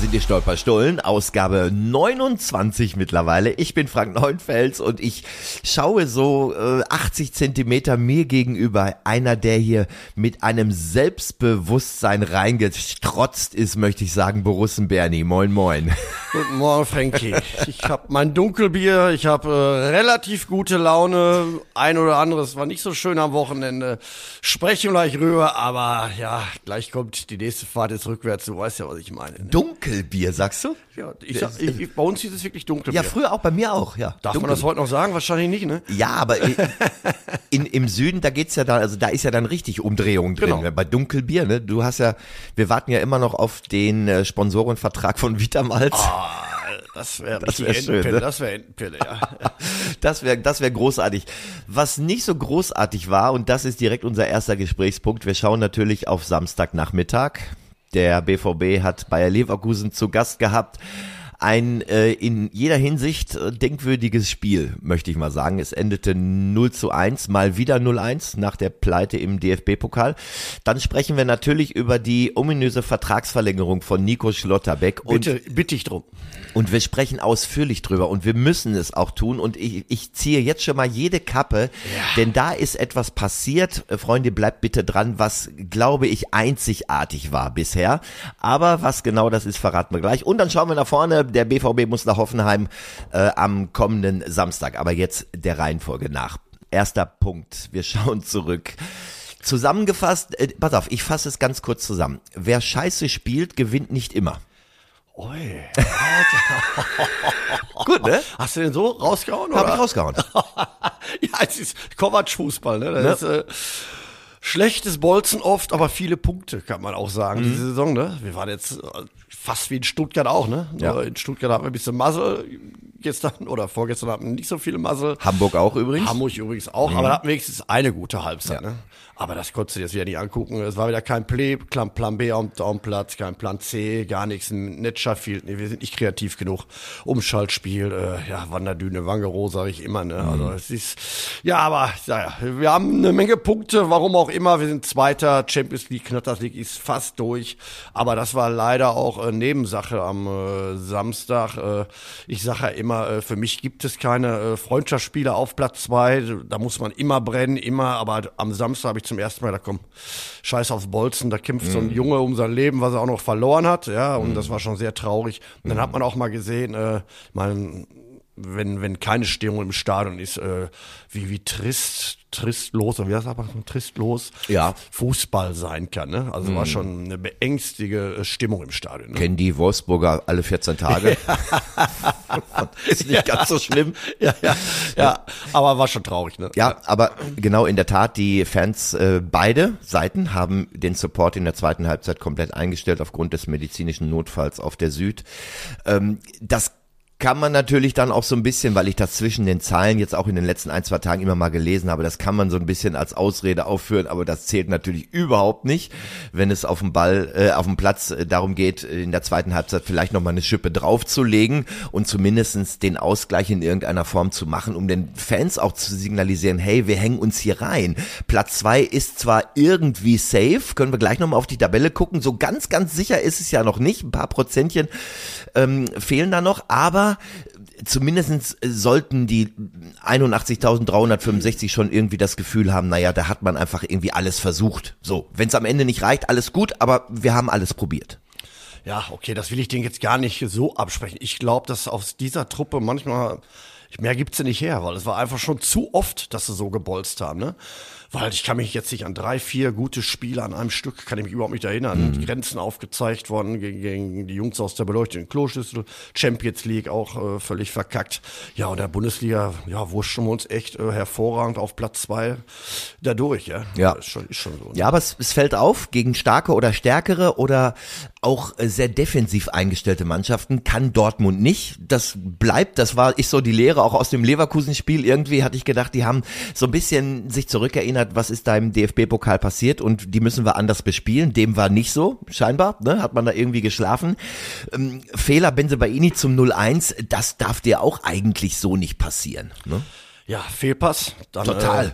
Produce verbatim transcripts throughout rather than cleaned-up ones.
sind die Stolperstollen, Ausgabe neunundzwanzig mittlerweile. Ich bin Frank Neuenfels und ich schaue so äh, achtzig Zentimeter mir gegenüber. Einer, der hier mit einem Selbstbewusstsein reingestrotzt ist, möchte ich sagen, Borussen Bernie. Moin, moin. Guten Morgen, Frankie. Ich habe mein Dunkelbier, ich habe äh, relativ gute Laune. Ein oder anderes war nicht so schön am Wochenende. Sprechen gleich rüber, aber ja, gleich kommt die nächste Fahrt jetzt rückwärts. Du weißt ja, was ich meine. Ne? Dunkelbier, sagst du? Ja, ich sag, ich, ich, bei uns hieß es wirklich Dunkelbier. Ja, früher auch, bei mir auch, ja. Darf Dunkel. man das heute noch sagen? Wahrscheinlich nicht, ne? Ja, aber in, in, im Süden, da geht's ja dann, also da ist ja dann richtig Umdrehung drin. Genau. Bei Dunkelbier, ne? Du hast ja, wir warten ja immer noch auf den äh, Sponsorenvertrag von Vitamalt. Ah, das wäre Das wär schön, Entenpille, ne? das wäre Entenpille, ja. Das wäre das wär großartig. Was nicht so großartig war, und das ist direkt unser erster Gesprächspunkt, wir schauen natürlich auf Samstagnachmittag. Der B V B hat Bayer Leverkusen zu Gast gehabt. Ein äh, in jeder Hinsicht äh, denkwürdiges Spiel, möchte ich mal sagen. Es endete null zu eins, mal wieder null eins nach der Pleite im D F B-Pokal. Dann sprechen wir natürlich über die ominöse Vertragsverlängerung von Nico Schlotterbeck. Und, Bitte, bitte ich drum. und wir sprechen ausführlich drüber und wir müssen es auch tun. Und ich, ich ziehe jetzt schon mal jede Kappe, ja. Denn da ist etwas passiert. Freunde, bleibt bitte dran, was, glaube ich, einzigartig war bisher. Aber was genau das ist, verraten wir gleich. Und dann schauen wir nach vorne. Der B V B muss nach Hoffenheim äh, am kommenden Samstag. Aber jetzt der Reihenfolge nach. Erster Punkt. Wir schauen zurück. Zusammengefasst, äh, pass auf, ich fasse es ganz kurz zusammen. Wer Scheiße spielt, gewinnt nicht immer. Oi. Gut, ne? Hast du den so rausgehauen? Hab oder? ich rausgehauen. Ja, es ist Kovac-Fußball, ne? Das Ne? ist äh, schlechtes Bolzen oft, aber viele Punkte, kann man auch sagen, Mhm. diese Saison, ne? Wir waren jetzt äh, fast wie in Stuttgart auch, ne? Ja. Nur in Stuttgart hatten wir ein bisschen Muzzle gestern oder vorgestern hatten wir nicht so viele Muzzle. Hamburg auch übrigens. Hamburg übrigens auch, aber da hatten wir wenigstens eine gute Halbzeit, Ja. ne? Aber das konntest du jetzt wieder nicht angucken. Es war wieder kein Play, Plan, Plan B am, am Platz, kein Plan C, gar nichts. Ein Netscher fehlt. Nee, wir sind nicht kreativ genug. Umschaltspiel, äh, ja, Wanderdüne, Wangero, sage ich immer, ne? Also es ist, ja, aber, ja, wir haben eine Menge Punkte, warum auch immer. Wir sind Zweiter, Champions League, Knatters League ist fast durch. Aber das war leider auch äh, Nebensache am äh, Samstag. Äh, ich sage ja immer, äh, für mich gibt es keine äh, Freundschaftsspiele auf Platz zwei. Da muss man immer brennen, immer. Aber am Samstag habe ich zum ersten Mal, da komm, scheiß aufs Bolzen, da kämpft mm. so ein Junge um sein Leben, was er auch noch verloren hat, ja, und mm. das war schon sehr traurig. Und dann mm. hat man auch mal gesehen, äh, mal, wenn wenn keine Stimmung im Stadion ist, äh, wie wie trist tristlos, wie heißt das, tristlos Ja. Fußball sein kann, ne? Also Mm. war schon eine beängstige Stimmung im Stadion. Ne? Kennen die Wolfsburger alle vierzehn Tage. Ist nicht ganz so schlimm. Ja, ja, ja, aber war schon traurig, ne? Ja, aber genau in der Tat, die Fans, äh, beide Seiten haben den Support in der zweiten Halbzeit komplett eingestellt aufgrund des medizinischen Notfalls auf der Süd. Ähm, das kann man natürlich dann auch so ein bisschen, weil ich das zwischen den Zeilen jetzt auch in den letzten ein, zwei Tagen immer mal gelesen habe, das kann man so ein bisschen als Ausrede aufführen, aber das zählt natürlich überhaupt nicht, wenn es auf dem Ball, äh, auf dem Platz äh, darum geht, in der zweiten Halbzeit vielleicht nochmal eine Schippe draufzulegen und zumindestens den Ausgleich in irgendeiner Form zu machen, um den Fans auch zu signalisieren, hey, wir hängen uns hier rein. Platz zwei ist zwar irgendwie safe, können wir gleich nochmal auf die Tabelle gucken, so ganz, ganz sicher ist es ja noch nicht, ein paar Prozentchen ähm, fehlen da noch, aber zumindest sollten die einundachtzigtausenddreihundertfünfundsechzig schon irgendwie das Gefühl haben, naja, da hat man einfach irgendwie alles versucht. So, wenn es am Ende nicht reicht, alles gut, aber wir haben alles probiert. Ja, okay, das will ich denen jetzt gar nicht so absprechen. Ich glaube, dass aus dieser Truppe manchmal, mehr gibt's ja nicht her, weil es war einfach schon zu oft, dass sie so gebolzt haben, ne? Weil ich kann mich jetzt nicht an drei, vier gute Spiele an einem Stück, kann ich mich überhaupt nicht erinnern. Mhm. Grenzen aufgezeigt worden gegen, gegen die Jungs aus der beleuchteten Kloschüssel, Champions League auch äh, völlig verkackt. Ja, und der Bundesliga, ja, wurschen wir uns echt äh, hervorragend auf Platz zwei dadurch, ja. Ja. Ist schon, ist schon so. Ja, aber es, es fällt auf, gegen starke oder stärkere oder auch äh, sehr defensiv eingestellte Mannschaften kann Dortmund nicht. Das bleibt, das war ich so die Lehre auch aus dem Leverkusen-Spiel. Irgendwie hatte ich gedacht, die haben so ein bisschen sich zurückerinnert, was ist da im D F B-Pokal passiert und die müssen wir anders bespielen. Dem war nicht so, scheinbar, ne? Hat man da irgendwie geschlafen. Ähm, Fehler Bensebaini zum null eins, das darf dir auch eigentlich so nicht passieren. Ne? Ja, Fehlpass. Dann, Total. Äh,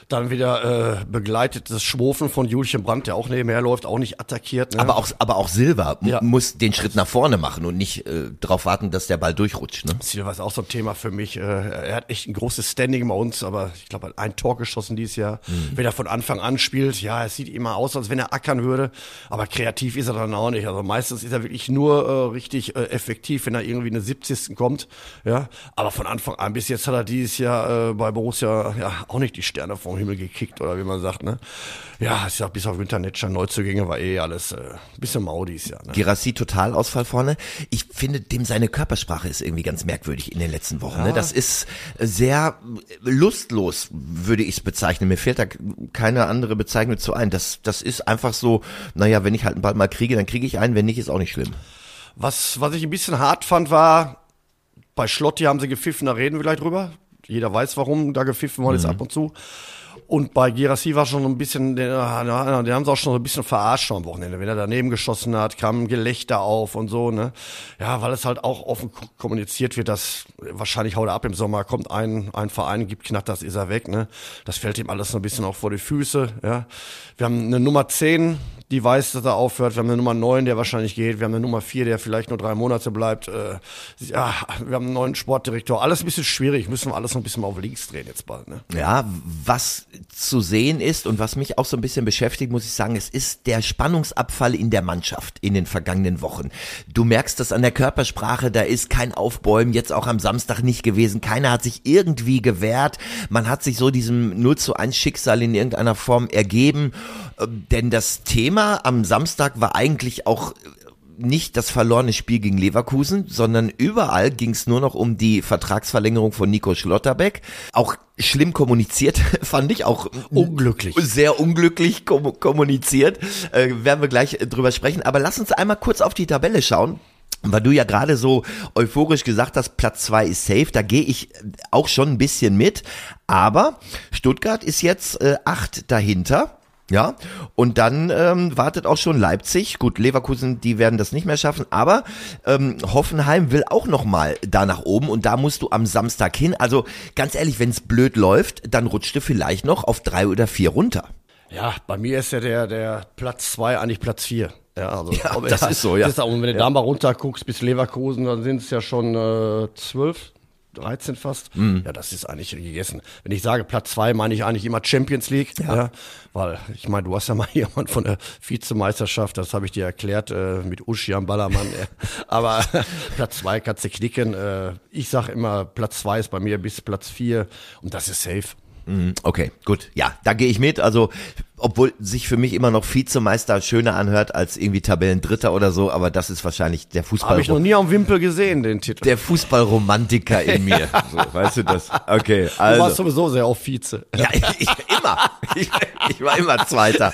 Dann wieder äh, begleitetes Schwofen von Julchen Brandt, der auch nebenher läuft, auch nicht attackiert. Ne? Aber auch, aber auch Silva Ja. muss den Schritt nach vorne machen und nicht äh, darauf warten, dass der Ball durchrutscht. Ne? Silva ist auch so ein Thema für mich. Äh, er hat echt ein großes Standing bei uns, aber ich glaube, er hat ein Tor geschossen dieses Jahr. Mhm. Wenn er von Anfang an spielt, ja, es sieht immer aus, als wenn er ackern würde, aber kreativ ist er dann auch nicht. Also meistens ist er wirklich nur äh, richtig äh, effektiv, wenn er irgendwie eine siebzigsten kommt. Ja, aber von Anfang an bis jetzt hat er dieses Jahr äh, bei Borussia ja auch nicht die Sterne vom Himmel gekickt, oder wie man sagt. Ne? Ja, ich sag, bis auf Winternetscher Neuzugänge war eh alles äh, ein bisschen mau dieses Jahr. Ne? Girassi Totalausfall vorne. Ich finde, dem seine Körpersprache ist irgendwie ganz merkwürdig in den letzten Wochen. Ja. Ne? Das ist sehr lustlos, würde ich es bezeichnen. Mir fällt da keine andere Bezeichnung zu ein. Das, das ist einfach so, naja, wenn ich halt einen Ball mal kriege, dann kriege ich einen, wenn nicht, ist auch nicht schlimm. Was, was ich ein bisschen hart fand, war, bei Schlotti haben sie gepfiffen, da reden wir gleich drüber. Jeder weiß, warum da gepfiffen worden ist ab und zu. Und bei Girassi war schon so ein bisschen, den, den haben sie auch schon so ein bisschen verarscht am Wochenende. Wenn er daneben geschossen hat, kam ein Gelächter auf und so, ne. Ja, weil es halt auch offen kommuniziert wird, dass wahrscheinlich haut er ab im Sommer, kommt ein, ein Verein, gibt knapp, das ist er weg, ne. Das fällt ihm alles so ein bisschen auch vor die Füße, ja. Wir haben eine Nummer zehn, die weiß, dass er aufhört. Wir haben eine Nummer neun, der wahrscheinlich geht. Wir haben eine Nummer vier, der vielleicht nur drei Monate bleibt. Äh, ja, wir haben einen neuen Sportdirektor. Alles ein bisschen schwierig. Müssen wir alles noch ein bisschen mal auf links drehen jetzt bald, ne. Ja, was zu sehen ist und was mich auch so ein bisschen beschäftigt, muss ich sagen, es ist der Spannungsabfall in der Mannschaft in den vergangenen Wochen. Du merkst das an der Körpersprache, da ist kein Aufbäumen, jetzt auch am Samstag nicht gewesen. Keiner hat sich irgendwie gewehrt. Man hat sich so diesem null zu eins Schicksal in irgendeiner Form ergeben. Denn das Thema am Samstag war eigentlich auch nicht das verlorene Spiel gegen Leverkusen, sondern überall ging es nur noch um die Vertragsverlängerung von Nico Schlotterbeck. Auch schlimm kommuniziert, fand ich, auch unglücklich. Sehr unglücklich kom- kommuniziert. Äh, werden wir gleich drüber sprechen. Aber lass uns einmal kurz auf die Tabelle schauen. Weil du ja gerade so euphorisch gesagt hast, Platz zwei ist safe, da gehe ich auch schon ein bisschen mit. Aber Stuttgart ist jetzt äh, acht dahinter. Ja, und dann ähm, wartet auch schon Leipzig. Gut, Leverkusen, die werden das nicht mehr schaffen, aber ähm, Hoffenheim will auch nochmal da nach oben und da musst du am Samstag hin. Also ganz ehrlich, wenn es blöd läuft, dann rutscht du vielleicht noch auf drei oder vier runter. Ja, bei mir ist ja der, der Platz zwei eigentlich Platz vier. Ja, also, ja, aber das ja, ist so, ja. Das ist auch, und wenn du ja. da mal runter guckst bis Leverkusen, dann sind es ja schon äh, zwölf. dreizehn fast. Mhm. Ja, das ist eigentlich gegessen. Wenn ich sage Platz zwei, meine ich eigentlich immer Champions League. Ja. Ja, weil, ich meine, du hast ja mal jemand von der Vizemeisterschaft, das habe ich dir erklärt, äh, mit Uschi am Ballermann. äh. Aber Platz zwei kannst du knicken. Äh, ich sage immer, Platz zwei ist bei mir bis Platz vier und das ist safe. Okay, gut. Ja, da gehe ich mit. Also, obwohl sich für mich immer noch Vizemeister schöner anhört als irgendwie Tabellendritter oder so, aber das ist wahrscheinlich der Fußball. Habe ich noch nie am Wimpel gesehen, den Titel. Der Fußballromantiker in mir. So, weißt du das? Okay, also. Du warst sowieso sehr auf Vize. Ja, ich, ich immer. Ich, ich war immer Zweiter.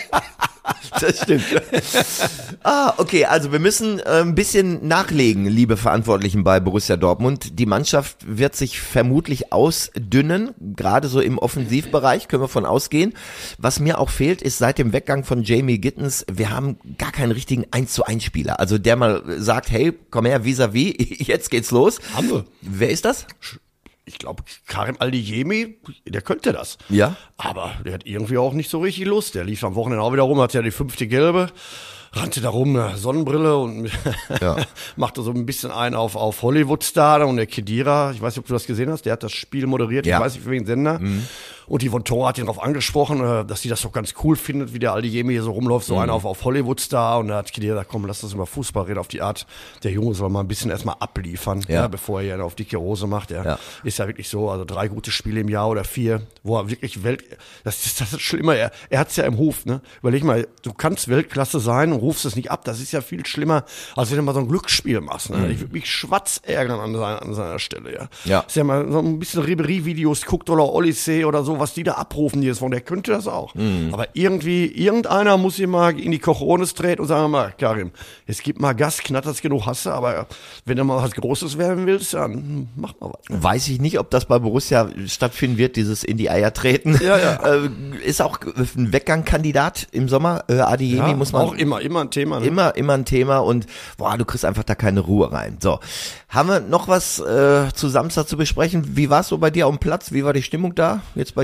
Das stimmt. Ah, okay, also wir müssen äh, ein bisschen nachlegen, liebe Verantwortlichen bei Borussia Dortmund. Die Mannschaft wird sich vermutlich ausdünnen, gerade so im Offensivbereich, können wir von ausgehen. Was mir auch fehlt, ist seit dem Weggang von Jamie Gittens, wir haben gar keinen richtigen eins zu eins Spieler. Also der mal sagt, hey, komm her, vis-à-vis, jetzt geht's los. Haben wir. Wer ist das? Ich glaube, Karim Adeyemi, der könnte das. Ja. Aber der hat irgendwie auch nicht so richtig Lust. Der lief am Wochenende auch wieder rum, hat ja die fünfte Gelbe, rannte da rum, eine Sonnenbrille und ja. machte so ein bisschen ein auf, auf Hollywood-Star. Und der Kedira, ich weiß nicht, ob du das gesehen hast, der hat das Spiel moderiert, ja. ich weiß nicht, für wen Sender. Mhm. Und die Vontora hat ihn darauf angesprochen, dass sie das doch ganz cool findet, wie der Adeyemi hier so rumläuft, so mhm. einer auf, auf Hollywood-Star. Und da hat Kedira gesagt, komm, lass uns über Fußball reden, auf die Art. Der Junge soll mal ein bisschen erstmal abliefern, ja. Ja, bevor er ja auf dicke Hose macht. Ja. Ja. Ist ja wirklich so, also drei gute Spiele im Jahr oder vier, wo er wirklich Welt, das ist, das ist schlimmer, er, er hat's ja im Hof, ne. Überleg mal, du kannst Weltklasse sein und rufst es nicht ab, das ist ja viel schlimmer, als wenn du mal so ein Glücksspiel machst, ne. Mhm. Ich würde mich schwatz ärgern an seiner, an seiner Stelle, ja. Ja. Ist ja mal so ein bisschen Ribéry-Videos guckt oder Odyssee oder so, was die da abrufen jedes Mal, der könnte das auch. Mhm. Aber irgendwie, irgendeiner muss hier mal in die Kochones treten und sagen mal, Karim, jetzt gib mal Gas, knattert's genug hast du, aber wenn du mal was Großes werden willst, dann mach mal was. Ne? Weiß ich nicht, ob das bei Borussia stattfinden wird, dieses in die Eier treten. Ja, ja. äh, ist auch ein Weggangkandidat im Sommer, äh, Adeyemi, ja, muss man. Auch immer, immer ein Thema. Ne? Immer, immer ein Thema und boah, du kriegst einfach da keine Ruhe rein. So, haben wir noch was äh, zu Samstag zu besprechen? Wie war es so bei dir auf dem Platz? Wie war die Stimmung da jetzt bei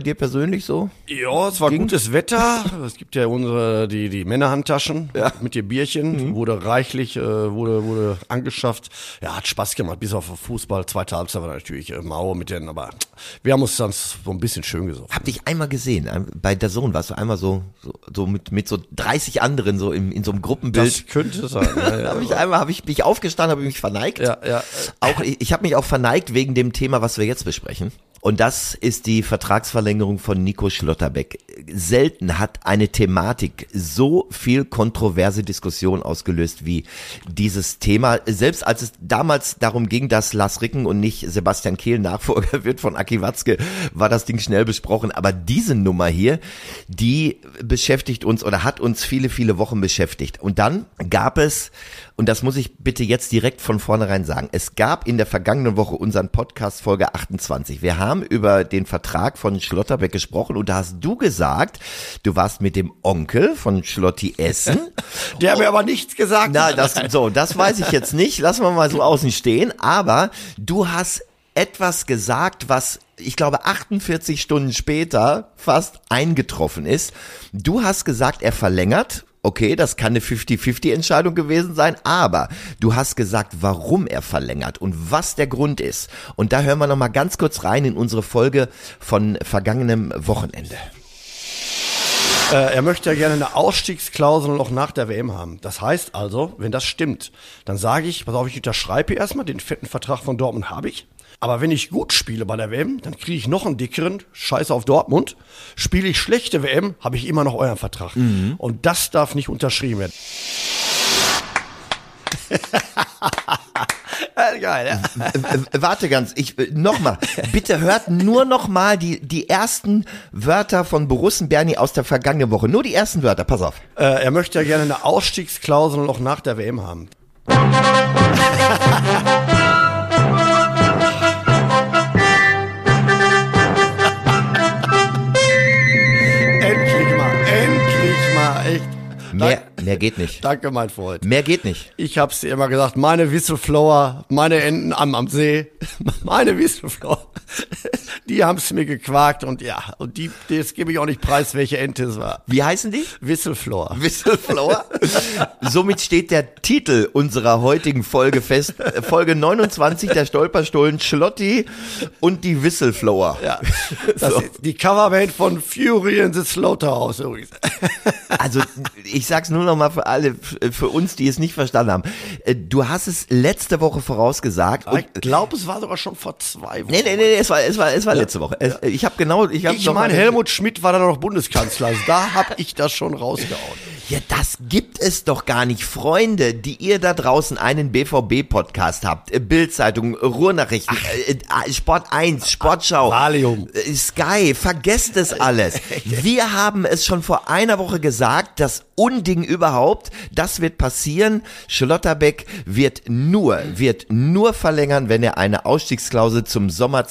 dir persönlich so? Ja, es war ging? Gutes Wetter. Es gibt ja unsere, die, die Männerhandtaschen ja. mit den Bierchen. Mhm. Wurde reichlich, äh, wurde, wurde angeschafft. Ja, hat Spaß gemacht, bis auf Fußball. Zweite Halbzeit war natürlich äh, mau mit denen, aber wir haben uns dann so ein bisschen schön gesoffen. Hab dich einmal gesehen, bei der Sohn warst du einmal so, so, so mit, mit so dreißig anderen so in, in so einem Gruppenbild. Das könnte sein. Ja, ja, hab ich einmal, habe ich mich aufgestanden, habe ich mich verneigt. Ja, ja. Auch, ich, ich habe mich auch verneigt wegen dem Thema, was wir jetzt besprechen. Und das ist die Vertragsverlängerung von Nico Schlotterbeck. Selten hat eine Thematik so viel kontroverse Diskussion ausgelöst wie dieses Thema. Selbst als es damals darum ging, dass Lars Ricken und nicht Sebastian Kehl Nachfolger wird von Aki Watzke, war das Ding schnell besprochen. Aber diese Nummer hier, die beschäftigt uns oder hat uns viele, viele Wochen beschäftigt. Und dann gab es, und das muss ich bitte jetzt direkt von vornherein sagen, es gab in der vergangenen Woche unseren Podcast Folge achtundzwanzig. Wir haben über den Vertrag von Schlotterbeck gesprochen und da hast du gesagt, du warst mit dem Onkel von Schlotti essen. Der hat mir aber nichts gesagt. Na, das, so, das weiß ich jetzt nicht. Lassen wir mal so außen stehen. Aber du hast etwas gesagt, was ich glaube achtundvierzig Stunden später fast eingetroffen ist. Du hast gesagt, er verlängert. Okay, das kann eine fünfzig-fünfzig-Entscheidung gewesen sein, aber du hast gesagt, warum er verlängert und was der Grund ist. Und da hören wir nochmal ganz kurz rein in unsere Folge von vergangenem Wochenende. Äh, er möchte ja gerne eine Ausstiegsklausel noch nach der W M haben. Das heißt also, wenn das stimmt, dann sage ich, pass auf, ich unterschreibe erstmal, den fetten Vertrag von Dortmund habe ich. Aber wenn ich gut spiele bei der W M, dann kriege ich noch einen dickeren, scheiße auf Dortmund. Spiele ich schlechte W M, habe ich immer noch euren Vertrag. Mhm. Und das darf nicht unterschrieben werden. Geil, ja. Warte ganz, ich nochmal, bitte hört nur nochmal die, die ersten Wörter von Borussen Berni aus der vergangenen Woche. Nur die ersten Wörter, pass auf. Äh, er möchte ja gerne eine Ausstiegsklausel noch nach der W M haben. Endlich mal, endlich mal, echt. Mehr, mehr geht nicht. Danke, mein Freund. Mehr geht nicht. Ich hab's dir immer gesagt, meine Whistleblower, meine Enten am, am See, meine Whistleblower, die haben's mir gequakt und ja, und die, das gebe ich auch nicht preis, welche Ente es war. Wie heißen die? Whistleblower. Whistleblower? Somit steht der Titel unserer heutigen Folge fest. Folge neunundzwanzig, der Stolperstollen, Schlotti und die Whistleblower. Ja, das so. Ist die Coverband von Fury in the Slaughterhouse übrigens. Also, ich sag's nur noch mal für alle, für uns, die es nicht verstanden haben. Du hast es letzte Woche vorausgesagt. Und ich glaube, es war sogar schon vor zwei Wochen. Nee, nee, nee, es war, es war, es war ja. letzte Woche. Es, ich habe genau, ich habe Ich meine, Helmut Schmidt war da noch Bundeskanzler. Also da habe ich das schon rausgehauen. Ja, das gibt es doch gar nicht. Freunde, die ihr da draußen einen B V B-Podcast habt, Bild-Zeitung, Ruhrnachrichten, äh, Sport eins, Sportschau, Valium, Sky, vergesst es alles. Wir haben es schon vor einer Woche gesagt, das Unding überhaupt, das wird passieren. Schlotterbeck wird nur, wird nur verlängern, wenn er eine Ausstiegsklausel zum Sommer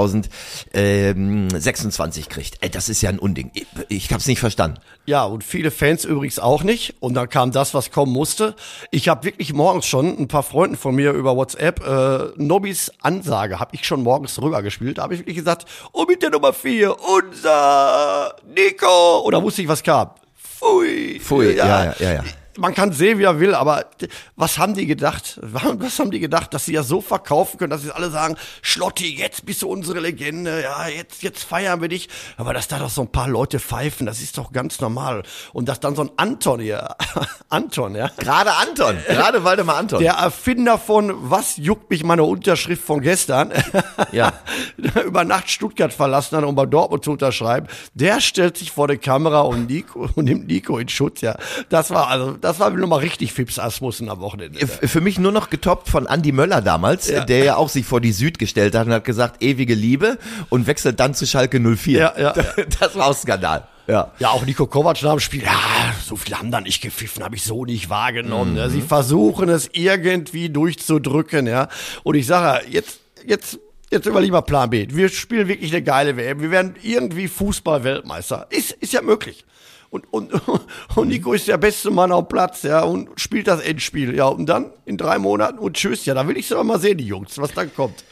zweitausendsechsundzwanzig kriegt. Ey, das ist ja ein Unding. Ich, ich hab's nicht verstanden. Ja, und viele Fans übrigens auch nicht. Und dann kam das, was kommen musste. Ich habe wirklich morgens schon ein paar Freunden von mir über WhatsApp äh, Nobbys Ansage habe ich schon morgens rübergespielt. Da habe ich wirklich gesagt, oh, mit der Nummer vier, unser Nico. Und da wusste ich, was kam. Pfui. Pfui, ja, ja, ja. ja. Man kann sehen, wie er will, aber was haben die gedacht? Was haben die gedacht, dass sie das so verkaufen können, dass sie alle sagen, Schlotti, jetzt bist du unsere Legende, ja, jetzt, jetzt feiern wir dich. Aber dass da doch so ein paar Leute pfeifen, das ist doch ganz normal. Und dass dann so ein Anton hier, Anton, ja. Gerade Anton, gerade Waldemar Anton. Der Erfinder von, was juckt mich meine Unterschrift von gestern, ja. über Nacht Stuttgart verlassen hat, um bei Dortmund zu unterschreiben, der stellt sich vor die Kamera und Nico, und nimmt Nico in Schutz, ja. Das war also, Das war nochmal richtig Fips-Asmussen am Wochenende. Für mich nur noch getoppt von Andi Möller damals, ja. der ja auch sich vor die Süd gestellt hat und hat gesagt, ewige Liebe und wechselt dann zu Schalke null vier. Ja, ja. Das war auch Skandal. Ja. Ja, auch Nico Kovac nach dem Spiel, ja, so viele haben da nicht gepfiffen, habe ich so nicht wahrgenommen. Mhm. Ja. Sie versuchen es irgendwie durchzudrücken, ja. Und ich sage, jetzt, jetzt, jetzt über lieber Plan B. Wir spielen wirklich eine geile W M. Wir werden irgendwie Fußball-Weltmeister. Ist, ist ja möglich. Und, und, und Nico ist der beste Mann auf Platz, ja, und spielt das Endspiel, ja, und dann in drei Monaten und tschüss, ja, da will ich es aber mal sehen, die Jungs, was dann kommt.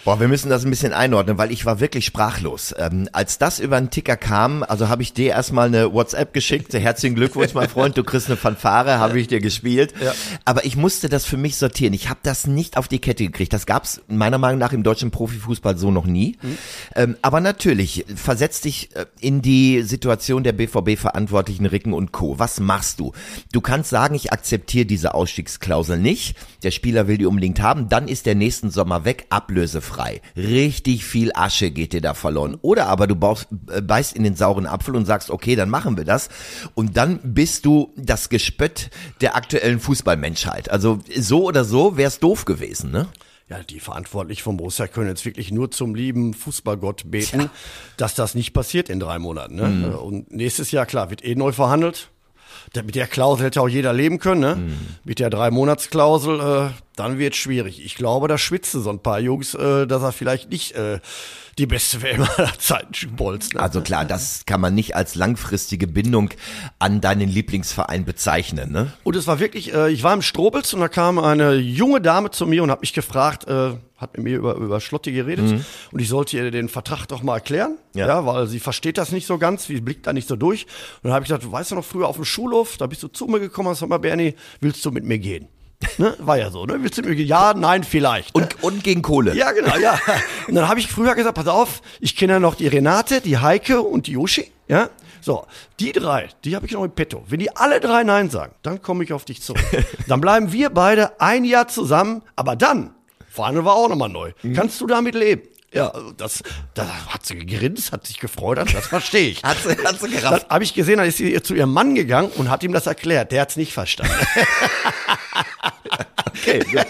Boah, wir müssen das ein bisschen einordnen, weil ich war wirklich sprachlos. Ähm, als das über den Ticker kam, also habe ich dir erstmal eine WhatsApp geschickt, herzlichen Glückwunsch, mein Freund, du kriegst eine Fanfare, habe ich dir gespielt. Ja. Aber ich musste das für mich sortieren. Ich habe das nicht auf die Kette gekriegt. Das gab's meiner Meinung nach im deutschen Profifußball so noch nie. Mhm. Ähm, aber natürlich, versetz dich in die Situation der B V B-Verantwortlichen, Ricken und Co. Was machst du? Du kannst sagen, ich akzeptiere diese Ausstiegsklausel nicht. Der Spieler will die unbedingt haben, dann ist der nächsten Sommer weg, ablösefrei. Richtig viel Asche geht dir da verloren. Oder aber du baust, beißt in den sauren Apfel und sagst, okay, dann machen wir das. Und dann bist du das Gespött der aktuellen Fußballmenschheit. Also so oder so wär's doof gewesen, ne? Ja, die Verantwortlichen vom Borussia können jetzt wirklich nur zum lieben Fußballgott beten, ja. dass das nicht passiert in drei Monaten. Ne? Mhm. Und nächstes Jahr, klar, wird eh neu verhandelt. Mit der Klausel hätte auch jeder leben können, ne? Mhm. Mit der Drei-Monats-Klausel, äh, dann wird es schwierig. Ich glaube, da schwitzen so ein paar Jungs, äh, dass er vielleicht nicht äh, die beste W M aller Zeiten bolzt. Ne? Also klar, das kann man nicht als langfristige Bindung an deinen Lieblingsverein bezeichnen, ne? Und es war wirklich, äh, ich war im Strobels und da kam eine junge Dame zu mir und hat mich gefragt, äh, hat mit mir über, über Schlotti geredet mhm. und ich sollte ihr den Vertrag doch mal erklären, ja. ja, weil sie versteht das nicht so ganz, sie blickt da nicht so durch. Und dann habe ich gesagt, weißt du noch, früher auf dem Schulhof, da bist du zu mir gekommen, hast du mal, Bernie, willst du mit mir gehen? Ne? War ja so, ne? Willst du mit mir gehen? Ja, nein, vielleicht. Und, ne? und gegen Kohle. Ja, genau, ja. Und dann habe ich früher gesagt, pass auf, ich kenne ja noch die Renate, die Heike und die Yoshi, ja. So, die drei, die habe ich noch im Petto. Wenn die alle drei Nein sagen, dann komme ich auf dich zurück. Dann bleiben wir beide ein Jahr zusammen, aber dann verhandeln wir auch nochmal neu. Mhm. Kannst du damit leben? Ja, das, das hat sie gegrinst, hat sich gefreut, das verstehe ich. hat sie, hat sie gerafft. Dann habe ich gesehen, dann ist sie zu ihrem Mann gegangen und hat ihm das erklärt. Der hat es nicht verstanden. Okay, ja.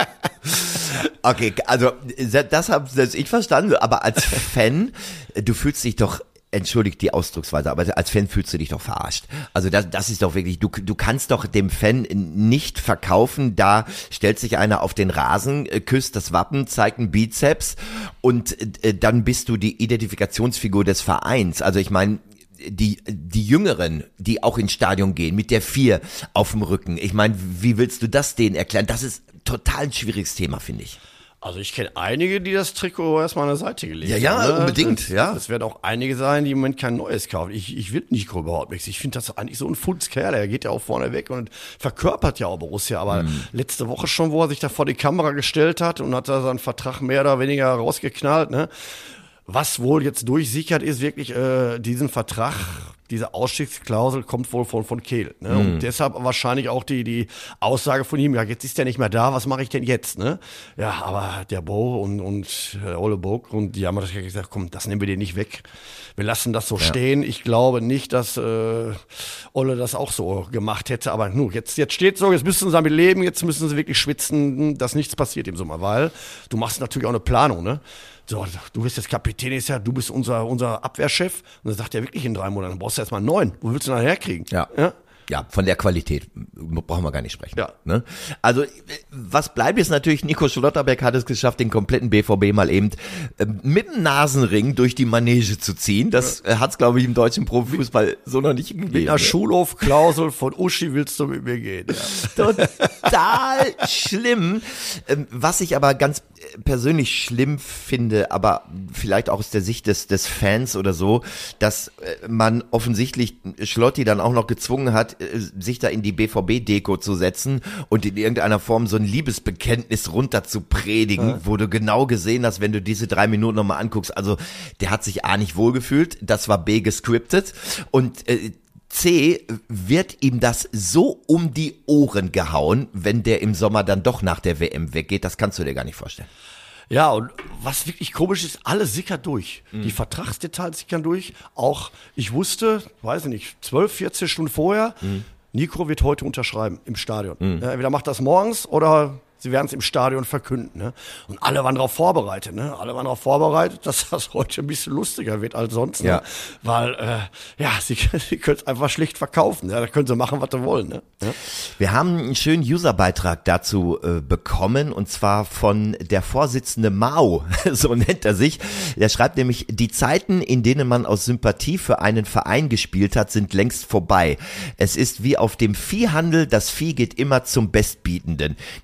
Okay, also das habe ich verstanden, aber als Fan, du fühlst dich doch, entschuldigt die Ausdrucksweise, aber als Fan fühlst du dich doch verarscht. Also das, das ist doch wirklich, du, du kannst doch dem Fan nicht verkaufen, da stellt sich einer auf den Rasen, küsst das Wappen, zeigt einen Bizeps und äh, dann bist du die Identifikationsfigur des Vereins. Also ich meine, die die Jüngeren, die auch ins Stadion gehen, mit der Vier auf dem Rücken. Ich meine, wie willst du das denen erklären? Das ist total ein schwieriges Thema, finde ich. Also ich kenne einige, die das Trikot erstmal an der Seite gelegt haben. Ja, ja, ne? unbedingt, ja. Es werden auch einige sein, die im Moment kein neues kaufen. Ich, ich will Nico überhaupt nichts. Ich finde das eigentlich so ein Futzkerl. Er geht ja auch vorne weg und verkörpert ja auch Borussia. Aber mhm. letzte Woche schon, wo er sich da vor die Kamera gestellt hat und hat da seinen Vertrag mehr oder weniger rausgeknallt, ne? Was wohl jetzt durchsichert ist, wirklich äh, diesen Vertrag, diese Ausstiegsklausel kommt wohl von, von Kehl. Ne? Mhm. Und deshalb wahrscheinlich auch die, die Aussage von ihm, ja, jetzt ist der nicht mehr da, was mache ich denn jetzt? Ne? Ja, aber der Bo und, und äh, Ole Burg, und die haben gesagt, komm, das nehmen wir dir nicht weg. Wir lassen das so ja. stehen. Ich glaube nicht, dass äh, Ole das auch so gemacht hätte. Aber nu, jetzt, jetzt steht so, jetzt müssen sie damit leben, jetzt müssen sie wirklich schwitzen, dass nichts passiert im Sommer. Weil du machst natürlich auch eine Planung, ne? So, du bist jetzt Kapitän, ist ja, du bist unser, unser Abwehrchef. Und dann sagt er wirklich in drei Monaten, brauchst du erst mal einen neuen. Wo willst du ihn dann herkriegen? Ja. ja. Ja, von der Qualität brauchen wir gar nicht sprechen. Ja. Ne? Also was bleibt jetzt natürlich, Nico Schlotterbeck hat es geschafft, den kompletten B V B mal eben äh, mit dem Nasenring durch die Manege zu ziehen. Das ja. hat es, glaube ich, im deutschen Profifußball so noch nicht gegeben. Mit einer Schulhofklausel von Uschi willst du mit mir gehen. Ja. Total schlimm. Ähm, was ich aber ganz persönlich schlimm finde, aber vielleicht auch aus der Sicht des, des Fans oder so, dass äh, man offensichtlich Schlotti dann auch noch gezwungen hat, sich da in die B V B-Deko zu setzen und in irgendeiner Form so ein Liebesbekenntnis runter zu predigen, ja. wo du genau gesehen hast, wenn du diese drei Minuten nochmal anguckst, also der hat sich A nicht wohlgefühlt, das war B gescriptet und äh, C, wird ihm das so um die Ohren gehauen, wenn der im Sommer dann doch nach der W M weggeht, das kannst du dir gar nicht vorstellen. Ja, und was wirklich komisch ist, alles sickert durch. Mhm. Die Vertragsdetails sickern durch. Auch, ich wusste, weiß ich nicht, zwölf, vierzehn Stunden vorher, mhm. Nico wird heute unterschreiben im Stadion. Mhm. Ja, entweder macht das morgens oder sie werden es im Stadion verkünden. Ne? Und alle waren darauf vorbereitet. Ne? Alle waren darauf vorbereitet, dass das heute ein bisschen lustiger wird als sonst. Ne? Ja. Weil, äh, ja, sie, sie können es einfach schlicht verkaufen. Ja? Da können sie machen, was sie wollen. Ne? Ja? Wir haben einen schönen Userbeitrag dazu äh, bekommen, und zwar von der Vorsitzende Mao, so nennt er sich. Der schreibt nämlich, die Zeiten, in denen man aus Sympathie für einen Verein gespielt hat, sind längst vorbei. Es ist wie auf dem Viehhandel, das Vieh geht immer zum Bestbietenden. Nico hat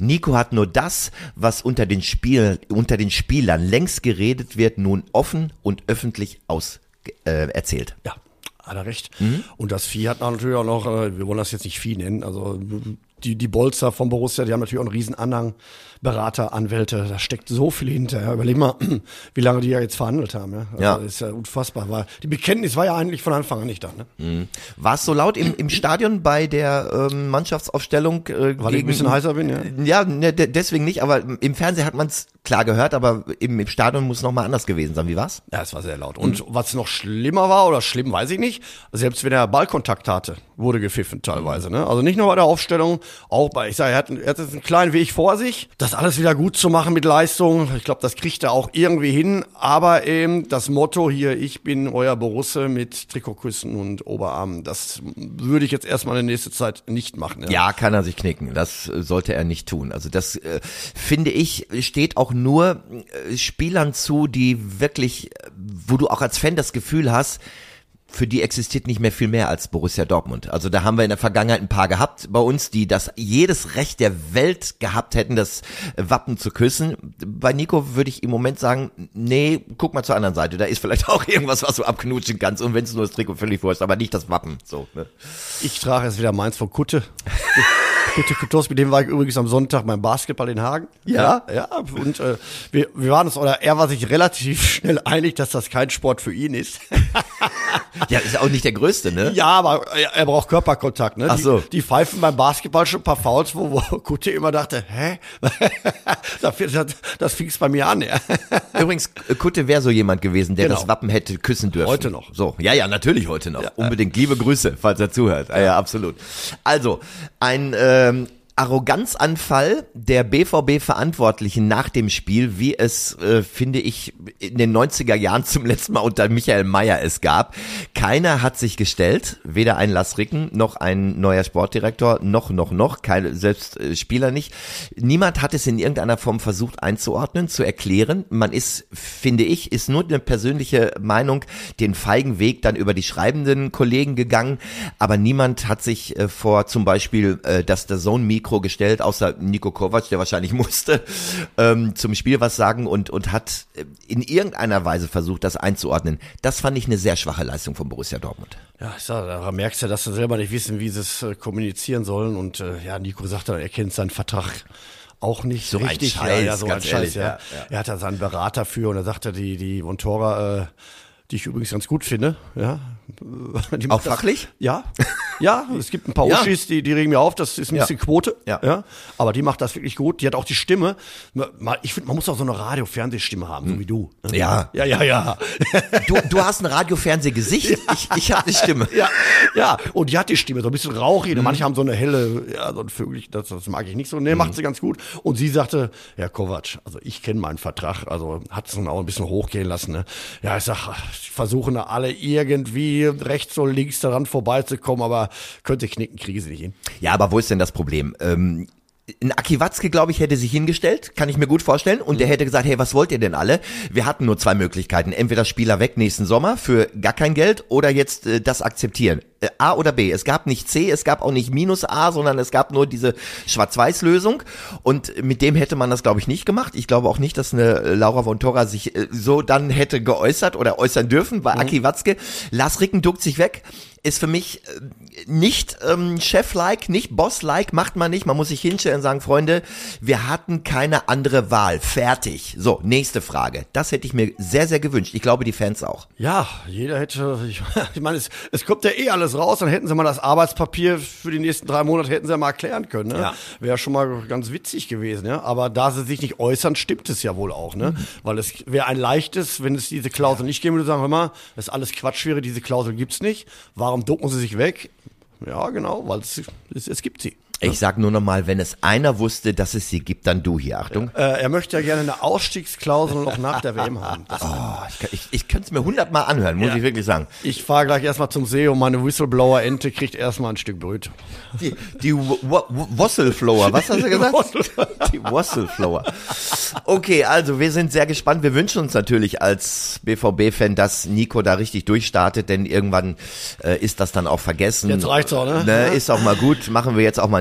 hat nur das, was unter den Spiel, unter den Spielern längst geredet wird, nun offen und öffentlich aus äh, erzählt. Ja, hat er recht. Mhm. Und das Vieh hat natürlich auch noch, wir wollen das jetzt nicht Vieh nennen, also die, die Bolzer von Borussia, die haben natürlich auch einen riesen Anhang, Berater, Anwälte, da steckt so viel hinter. Ja. Überleg mal, wie lange die ja jetzt verhandelt haben. Ja. Also ja. Das ist ja unfassbar. War, die Bekenntnis war ja eigentlich von Anfang an nicht da. Ne? Mhm. War es so laut im, im Stadion bei der ähm, Mannschaftsaufstellung? Äh, Weil gegen, ich ein bisschen heißer bin, ja. Ja, ne, deswegen nicht, aber im Fernsehen hat man es klar gehört, aber im, im Stadion muss es nochmal anders gewesen sein. Wie war's? Ja, es war sehr laut. Und mhm. was noch schlimmer war, oder schlimm, weiß ich nicht, selbst wenn er Ballkontakt hatte, wurde gepfiffen teilweise. Ne? Also nicht nur bei der Aufstellung, auch bei, ich sage, er hat, er hat jetzt einen kleinen Weg vor sich, das alles wieder gut zu machen mit Leistung. Ich glaube, das kriegt er auch irgendwie hin. Aber eben das Motto hier, ich bin euer Borusse mit Trikotküssen und Oberarmen, das würde ich jetzt erstmal in der nächsten Zeit nicht machen. Ja. ja, kann er sich knicken. Das sollte er nicht tun. Also das, äh, finde ich, steht auch nur äh, Spielern zu, die wirklich, wo du auch als Fan das Gefühl hast, für die existiert nicht mehr viel mehr als Borussia Dortmund. Also da haben wir in der Vergangenheit ein paar gehabt bei uns, die das jedes Recht der Welt gehabt hätten, das Wappen zu küssen. Bei Nico würde ich im Moment sagen, nee, guck mal zur anderen Seite, da ist vielleicht auch irgendwas, was du abknutschen kannst, und wenn es nur das Trikot völlig vor ist, aber nicht das Wappen. So, ne? Ich trage jetzt wieder meins von Kutte. Kutte Kutos, mit dem war ich übrigens am Sonntag beim Basketball in Hagen. Ja, ja, ja. Und äh, wir, wir waren uns, oder er war sich relativ schnell einig, dass das kein Sport für ihn ist. Ja, ist auch nicht der Größte, ne? Ja, aber er, er braucht Körperkontakt, ne? Ach so. Die, die pfeifen beim Basketball schon ein paar Fouls, wo, wo Kutte immer dachte, hä? das, das, das fing's bei mir an, ja. Übrigens, Kutte wäre so jemand gewesen, der genau. das Wappen hätte küssen dürfen. Heute noch. So, ja, ja, natürlich heute noch. Ja, Unbedingt. Äh, Liebe Grüße, falls er zuhört. Ja, ja, absolut. Also, ein ähm, Arroganzanfall der B V B-Verantwortlichen nach dem Spiel, wie es, äh, finde ich, in den neunziger Jahren zum letzten Mal unter Michael Mayer es gab. Keiner hat sich gestellt, weder ein Lars Ricken, noch ein neuer Sportdirektor, noch, noch, noch, keine, selbst äh, Spieler nicht. Niemand hat es in irgendeiner Form versucht einzuordnen, zu erklären. Man ist, finde ich, ist nur eine persönliche Meinung, den feigen Weg dann über die schreibenden Kollegen gegangen, aber niemand hat sich äh, vor zum Beispiel äh, das D A Z N-Mikro gestellt, außer Niko Kovac, der wahrscheinlich musste, ähm, zum Spiel was sagen und und hat in irgendeiner Weise versucht, das einzuordnen. Das fand ich eine sehr schwache Leistung von Borussia Dortmund. Ja, ich sag, da merkst du, dass sie selber nicht wissen, wie sie es äh, kommunizieren sollen. Und äh, ja, Nico sagt dann, er kennt seinen Vertrag auch nicht so richtig. Ein Scheiß, ja, ja, so ganz ein ehrlich, Scheiß, ja. Ja, ja. Er hat da seinen Berater für und er sagte, die die Vontora, äh, die ich übrigens ganz gut finde, ja. Die auch fachlich? Das, ja, ja, es gibt ein paar ja. Uschis, die, die regen mir auf, das ist ein ja. bisschen Quote, ja. ja, aber die macht das wirklich gut, die hat auch die Stimme, ich finde, man muss auch so eine Radio-Fernsehstimme haben, hm. so wie du. Ja. Ja, ja, ja. Du, du hast ein Radio-Fernsehgesicht, ja. ich, ich habe eine Stimme. Ja, ja, und die hat die Stimme, so ein bisschen rauchig, mhm. manche haben so eine helle, ja, so ein Vögel, das, das mag ich nicht so, nee, mhm. macht sie ganz gut. Und sie sagte, ja, Kovac, also ich kenne meinen Vertrag, also hat es dann auch ein bisschen hochgehen lassen, ne. Ja, ich sag, ich versuche da alle irgendwie rechts und links daran vorbeizukommen, aber könnte knicken, kriege sie nicht hin. Ja, aber wo ist denn das Problem? Ähm Ein Aki Watzke, glaube ich, hätte sich hingestellt, kann ich mir gut vorstellen, und der hätte gesagt, hey, was wollt ihr denn alle? Wir hatten nur zwei Möglichkeiten, entweder Spieler weg nächsten Sommer für gar kein Geld oder jetzt äh, das akzeptieren. Äh, A oder B. Es gab nicht C, es gab auch nicht minus A, sondern es gab nur diese Schwarz-Weiß-Lösung, und mit dem hätte man das, glaube ich, nicht gemacht. Ich glaube auch nicht, dass eine Laura Vontora sich äh, so dann hätte geäußert oder äußern dürfen bei mhm. Aki Watzke. Lars Ricken duckt sich weg. Ist für mich äh, nicht ähm, Chef-like, nicht Boss-like, macht man nicht. Man muss sich hinstellen und sagen, Freunde, wir hatten keine andere Wahl. Fertig. So, nächste Frage. Das hätte ich mir sehr, sehr gewünscht. Ich glaube, die Fans auch. Ja, jeder hätte, ich, ich meine, es, es kommt ja eh alles raus, dann hätten sie mal das Arbeitspapier für die nächsten drei Monate hätten sie ja mal erklären können. Ne? Ja. Wäre schon mal ganz witzig gewesen. Ja? Aber da sie sich nicht äußern, stimmt es ja wohl auch. Ne? Mhm. Weil es wäre ein leichtes, wenn es diese Klausel ja. nicht gäbe, würde sagen, hör mal, das ist alles Quatsch wäre, diese Klausel gibt's nicht. Warum ducken sie sich weg? Ja, genau, weil es, es, es gibt sie. Ich sag nur noch mal, wenn es einer wusste, dass es sie gibt, dann du hier. Achtung. Äh, er möchte ja gerne eine Ausstiegsklausel noch nach der W M haben. Das oh, ich ich, ich könnte es mir hundertmal anhören, muss ja. ich wirklich sagen. Ich fahre gleich erstmal zum See und meine Whistleblower-Ente kriegt erstmal ein Stück Brötchen. Die, die Whistleblower, was hast du gesagt? Die Whistleblower. Okay, also wir sind sehr gespannt. Wir wünschen uns natürlich als B V B-Fan, dass Nico da richtig durchstartet, denn irgendwann äh, ist das dann auch vergessen. Jetzt reicht's auch, ne? ne? Ist auch mal gut. Machen wir jetzt auch mal ein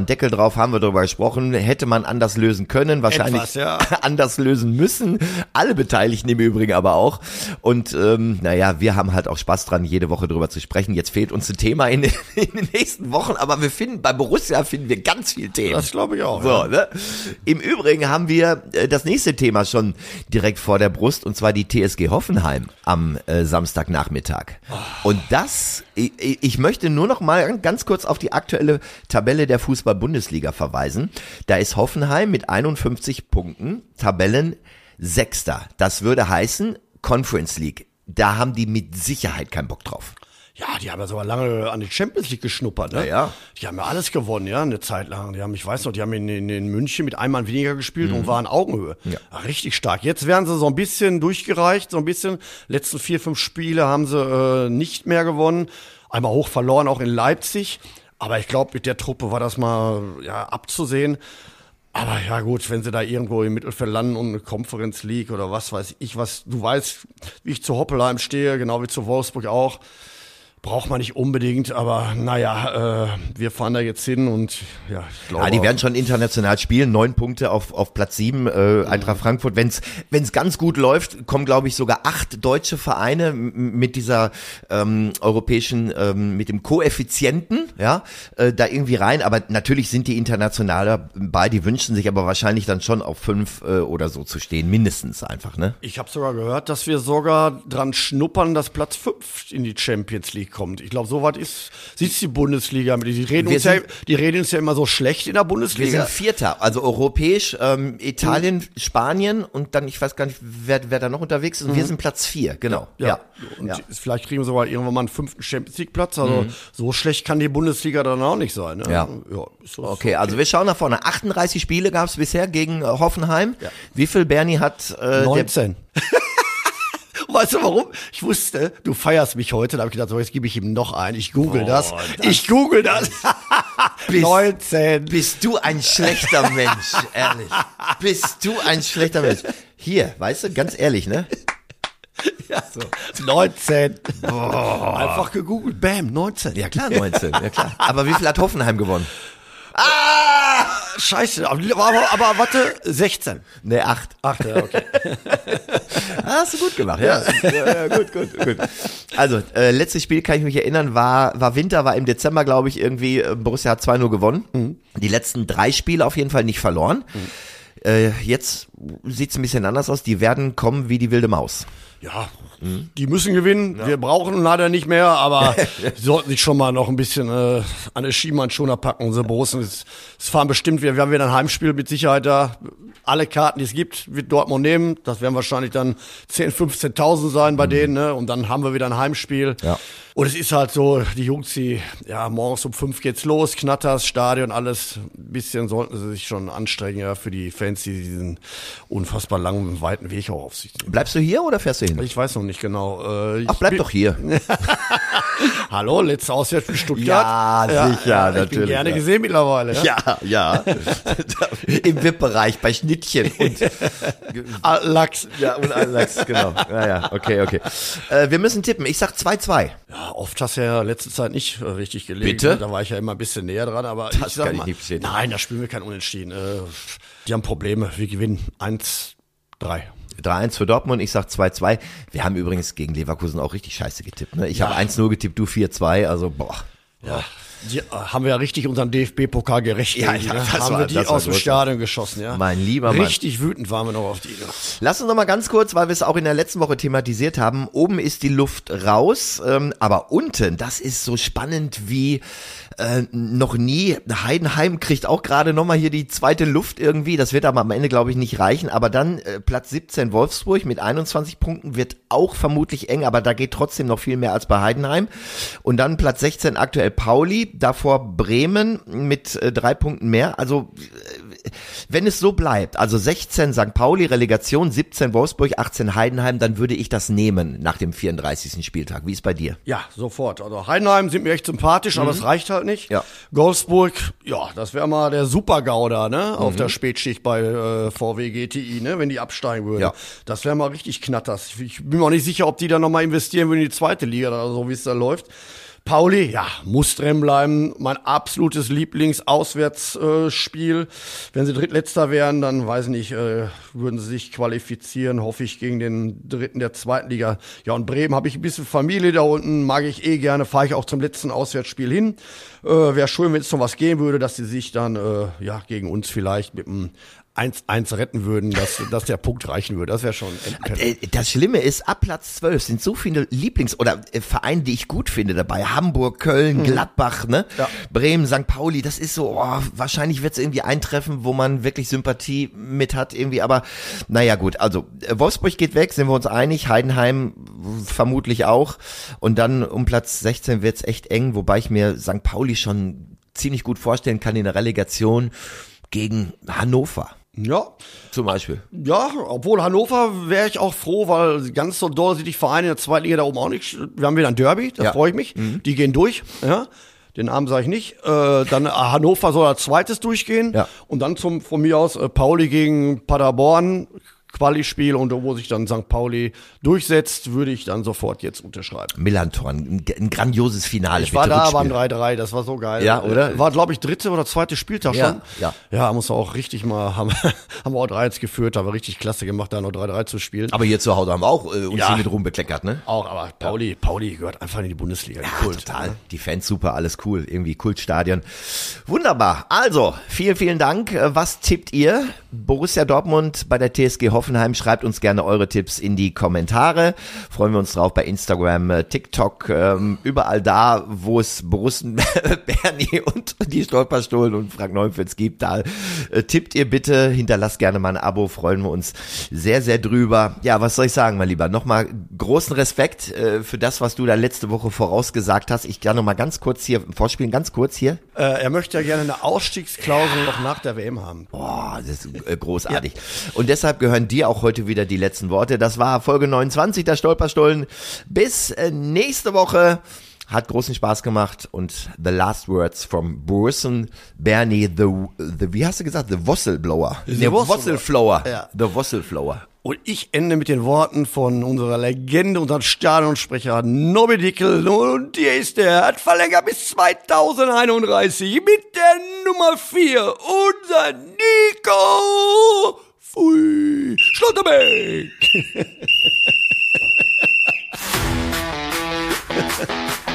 Deckel drauf, haben wir darüber gesprochen, hätte man anders lösen können, wahrscheinlich Etwas, ja. anders lösen müssen. Alle Beteiligten im Übrigen aber auch. Und ähm, naja, wir haben halt auch Spaß dran, jede Woche drüber zu sprechen. Jetzt fehlt uns ein Thema in, in den nächsten Wochen, aber wir finden, bei Borussia finden wir ganz viel Themen. Das glaube ich auch. So, Ja. ne? Im Übrigen haben wir äh, das nächste Thema schon direkt vor der Brust, und zwar die T S G Hoffenheim am äh, Samstagnachmittag. Oh. Und das, ich, ich möchte nur noch mal ganz kurz auf die aktuelle Tabelle der Fußball-Bundesliga verweisen. Da ist Hoffenheim mit einundfünfzig Punkten Tabellensechster. Das würde heißen Conference League. Da haben die mit Sicherheit keinen Bock drauf. Ja, die haben ja sogar lange an die Champions League geschnuppert, ne? Ja, ja. Die haben ja alles gewonnen, ja, eine Zeit lang. Die haben, ich weiß noch, die haben in, in, in München mit einem Mann weniger gespielt mhm. und waren Augenhöhe. Ja. Ja, richtig stark. Jetzt werden sie so ein bisschen durchgereicht, so ein bisschen. Letzten vier, fünf Spiele haben sie äh, nicht mehr gewonnen. Einmal hoch verloren, auch in Leipzig. Aber ich glaube, mit der Truppe war das mal ja abzusehen. Aber ja gut, wenn sie da irgendwo im Mittelfeld landen und eine Conference League oder was weiß ich, was du weißt, wie ich zu Hoppelheim stehe, genau wie zu Wolfsburg auch. Braucht man nicht unbedingt, aber naja, äh, wir fahren da jetzt hin und ja, ich glaube. Ja, die werden schon international spielen, neun Punkte auf auf Platz sieben, äh, Eintracht Frankfurt. Wenn's wenn's ganz gut läuft, kommen glaube ich sogar acht deutsche Vereine mit dieser ähm, europäischen, ähm, mit dem Koeffizienten, ja, äh, da irgendwie rein. Aber natürlich sind die international bei, die wünschen sich aber wahrscheinlich dann schon auf fünf äh, oder so zu stehen, mindestens einfach, ne? Ich habe sogar gehört, dass wir sogar dran schnuppern, dass Platz fünf in die Champions League kommt. Ich glaube, so weit ist, sieht's die Bundesliga. Die reden, uns ja, die reden uns ja immer so schlecht in der Bundesliga. Wir sind Vierter, also europäisch, ähm, Italien, mhm. Spanien und dann, ich weiß gar nicht, wer, wer da noch unterwegs ist. Und mhm. wir sind Platz vier, genau. Ja. ja. Und ja. vielleicht kriegen wir sogar irgendwann mal einen fünften Champions League Platz. Also mhm. so schlecht kann die Bundesliga dann auch nicht sein. Ne? Ja. ja ist so, okay, okay, also wir schauen nach vorne. achtunddreißig Spiele gab es bisher gegen äh, Hoffenheim. Ja. Wie viel Bernie hat? Äh, neunzehn. Weißt du warum? Ich wusste, du feierst mich heute. Da habe ich gedacht, so, jetzt gebe ich ihm noch ein. Ich google oh, das. das. Ich google das. Bist, neunzehn. Bist du ein schlechter Mensch, ehrlich. Bist du ein schlechter Mensch. Hier, weißt du, ganz ehrlich, ne? Ja, so. neunzehn. Boah. Einfach gegoogelt. Bam, neunzehn. Ja klar, neunzehn. Ja klar. Aber wie viel hat Hoffenheim gewonnen? Ah! Scheiße, aber, aber, aber warte, sechzehn. Ne, acht. Acht, ja, okay. Hast du gut gemacht, ja. ja, ja gut, gut, gut. Also, äh, letztes Spiel, kann ich mich erinnern, war, war Winter, war im Dezember, glaube ich, irgendwie, äh, Borussia hat zwei null gewonnen. Mhm. Die letzten drei Spiele auf jeden Fall nicht verloren. Mhm. Äh, jetzt sieht's ein bisschen anders aus, die werden kommen wie die wilde Maus. Ja, mhm. die müssen gewinnen. Ja. Wir brauchen leider nicht mehr, aber sie sollten sich schon mal noch ein bisschen äh, an den Schienbeinschoner packen. Unsere Borussen, es, es fahren bestimmt, wir, wir haben wieder ein Heimspiel mit Sicherheit da. Alle Karten, die es gibt, wird Dortmund nehmen. Das werden wahrscheinlich dann zehntausend, fünfzehntausend sein bei mhm. denen. Ne? Und dann haben wir wieder ein Heimspiel. Ja. Und es ist halt so, die Jungs, die, ja, morgens um fünf geht's los, Knatters, Stadion, alles. Ein bisschen sollten sie sich schon anstrengen, ja, für die Fans, die diesen unfassbar langen, weiten Weg auch auf sich nehmen. Bleibst du hier oder fährst du hin? Ich weiß noch nicht genau. Äh, Ach, bleib bin, doch hier. Hallo, letztes Auswärts in Stuttgart. Ja, sicher, ja, natürlich. Ich bin gerne ja. gesehen mittlerweile. Ja, ja. ja. Im V I P-Bereich, bei Schnittchen und Lachs. Ja, und Lachs, genau. Ja, ja, okay, okay. Äh, wir müssen tippen. Ich sag zwei zwei. Ja, oft hast du ja letzte Zeit nicht äh, richtig gelegen. Bitte? Da war ich ja immer ein bisschen näher dran, aber das ich sag kann mal, ich nicht bestätigen. Nein, da spielen wir kein Unentschieden. Äh, die haben Probleme. Wir gewinnen eins drei. drei eins für Dortmund, ich sag zwei zwei. Wir haben übrigens gegen Leverkusen auch richtig scheiße getippt. Ne? Ich ja. habe eins null getippt, du vier zwei, also boah. Ja. Die, äh, haben wir ja richtig unseren D F B-Pokal gerecht. Ja, ja, ne? das haben war, wir die das aus dem groß. Stadion geschossen, ja. Mein lieber Mann. Richtig wütend waren wir noch auf die. Lass uns noch mal ganz kurz, weil wir es auch in der letzten Woche thematisiert haben. Oben ist die Luft raus, ähm, aber unten, das ist so spannend wie äh, noch nie. Heidenheim kriegt auch gerade noch mal hier die zweite Luft irgendwie. Das wird aber am Ende, glaube ich, nicht reichen. Aber dann äh, Platz siebzehn Wolfsburg mit einundzwanzig Punkten wird auch vermutlich eng, aber da geht trotzdem noch viel mehr als bei Heidenheim. Und dann Platz sechzehn aktuell Pauli, davor Bremen mit äh, drei Punkten mehr. Also äh, wenn es so bleibt, also sechzehn Sankt Pauli, Relegation, siebzehn Wolfsburg, achtzehn Heidenheim, dann würde ich das nehmen nach dem vierunddreißigsten Spieltag. Wie ist bei dir? Ja, sofort. Also Heidenheim sind mir echt sympathisch, mhm. aber es reicht halt nicht. Ja. Wolfsburg, ja, das wäre mal der Super-GAU da, ne? Mhm. Auf der Spätschicht bei äh, V W G T I, ne? Wenn die absteigen würden. Ja. Das wäre mal richtig knatters. Ich bin mir auch nicht sicher, ob die da nochmal investieren würden in die zweite Liga oder so, wie es da läuft. Pauli, ja, muss drin bleiben. Mein absolutes Lieblingsauswärtsspiel. Äh, Wenn sie Drittletzter wären, dann weiß ich nicht, äh, würden sie sich qualifizieren, hoffe ich, gegen den Dritten der zweiten Liga. Ja, und Bremen habe ich ein bisschen Familie da unten, mag ich eh gerne, fahre ich auch zum letzten Auswärtsspiel hin. Äh, Wäre schön, wenn es noch was gehen würde, dass sie sich dann äh, ja gegen uns vielleicht mit einem eins eins retten würden, dass, dass der Punkt reichen würde. Das wäre schon endperfekt. Das Schlimme ist, ab Platz zwölf sind so viele Lieblings- oder Vereine, die ich gut finde dabei. Hamburg, Köln, mhm. Gladbach, ne? Ja. Bremen, Sankt Pauli. Das ist so, oh, wahrscheinlich wird es irgendwie eintreffen, wo man wirklich Sympathie mit hat irgendwie. Aber naja gut, also Wolfsburg geht weg, sind wir uns einig. Heidenheim vermutlich auch. Und dann um Platz sechzehn wird's echt eng, wobei ich mir Sankt Pauli schon ziemlich gut vorstellen kann in der Relegation gegen Hannover. Ja. Zum Beispiel. Ja, obwohl Hannover wäre ich auch froh, weil ganz so doll sind die Vereine in der zweiten Liga da oben auch nicht. Wir haben wieder ein Derby, da ja. freue ich mich. Mhm. Die gehen durch, ja. Den Namen sage ich nicht. Äh, dann Hannover soll als zweites durchgehen. Ja. Und dann zum von mir aus äh, Pauli gegen Paderborn. Quali-Spiel und wo sich dann Sankt Pauli durchsetzt, würde ich dann sofort jetzt unterschreiben. Millantor, ein, ein grandioses Finale. Ich war da beim drei drei, das war so geil. Ja, oder? War, glaube ich, dritte oder zweite Spieltag ja, schon. Ja, ja, muss auch richtig mal, haben, haben wir auch drei eins geführt, haben wir richtig klasse gemacht, da noch drei drei zu spielen. Aber hier zu Hause haben wir auch äh, uns ja. mit Ruhm bekleckert, ne? Auch, aber Pauli, Pauli gehört einfach in die Bundesliga. Ja, Kult. Total. Die Fans super, alles cool, irgendwie Kultstadion. Wunderbar. Also, vielen, vielen Dank. Was tippt ihr? Borussia Dortmund bei der T S G Hoffenheim, schreibt uns gerne eure Tipps in die Kommentare. Freuen wir uns drauf bei Instagram, TikTok, ähm, überall da, wo es Borussen, Bernie und die Stolperstollen und Frank Neufels gibt. Da äh, tippt ihr bitte, hinterlasst gerne mal ein Abo, freuen wir uns sehr, sehr drüber. Ja, was soll ich sagen, mein Lieber? Nochmal großen Respekt äh, für das, was du da letzte Woche vorausgesagt hast. Ich kann noch mal ganz kurz hier vorspielen, ganz kurz hier. Äh, er möchte ja gerne eine Ausstiegsklausel noch nach der W M haben. Boah, das ist äh, großartig. Ja. Und deshalb gehören dir auch heute wieder die letzten Worte. Das war Folge neunundzwanzig der Stolperstollen. Bis äh, nächste Woche. Hat großen Spaß gemacht und the last words from Borussen, Bernie, the, the, wie hast du gesagt, the Whistleblower. The Whistleblower. Ja. The Whistleblower. Und ich ende mit den Worten von unserer Legende, unserem Stadionsprecher Nobby Dickel. Und hier ist er, hat verlängert bis zweitausendeinunddreißig mit der Nummer vier, unser Nico Pfui Schlotterbeck.